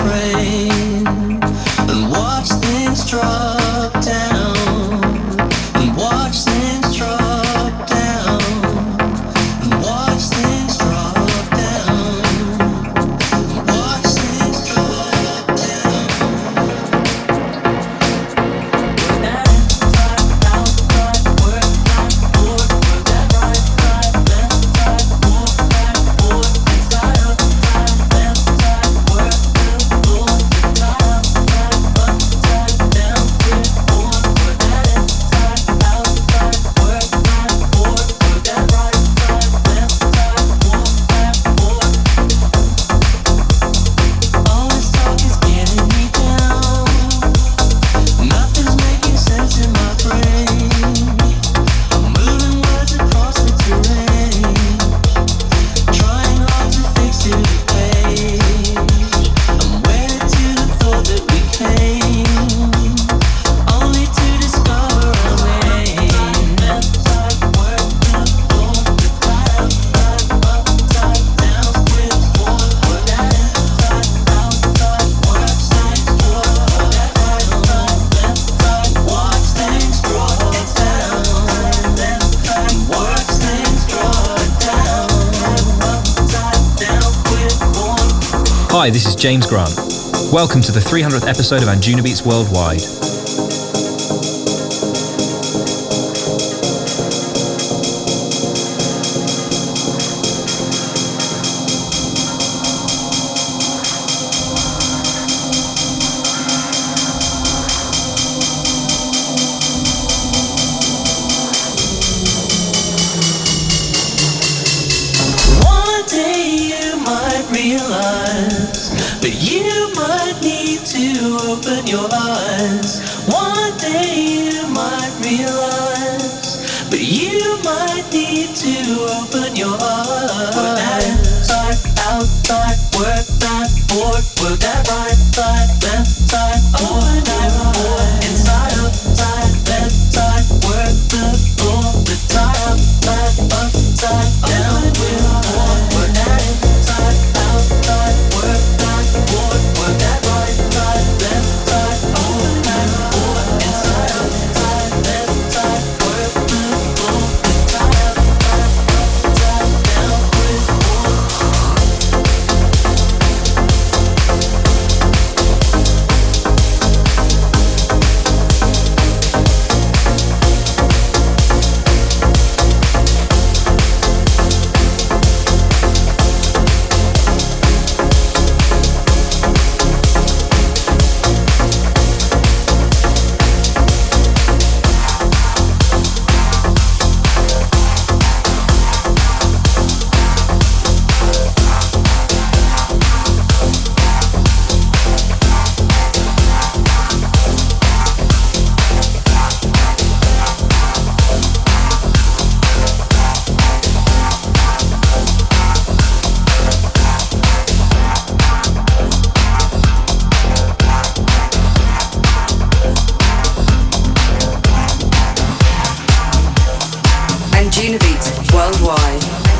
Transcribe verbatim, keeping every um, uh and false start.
frame and watch things drop down and watch things drop down and watch things drop down and watch things drop down. Work that inside, outside, work that forward, work that right side, left side, forward, back, forward, inside, outside, left side, work the floor, inside, outside, upside, down, twist, forward, work that inside, outside, work that forward, work that right side, left side, forward, back, forward. All this talk is getting me down. Nothing's making sense in my brain. I'm moving words across the terrain, trying hard to fix to the page. I'm wedded to the thought that we came, only to discover our way. Left side, work the floor, the side, outside, upside, down, twist, forward, work that inside, outside, work things forward, work that right side, left side, watch things drop down, left side, work things drop down, upside, down, twist, forward. Hi, this is James Grant. Welcome to the three hundredth episode of Anjunabeats Worldwide. One day you might realize, but you might need to open your eyes. One day you might realize, but you might need to open your eyes. Work that inside, outside, work that forward, work that right side, left side, forward, that forward, inside, outside, left side, work the floor, the side, outside, upside, down, with forward, work that inside, outside, work that forward, work that right side, left side, forward, that forward, inside, outside, left side, work the floor, the side, outside, upside, down, with forward. Anjunabeats Worldwide.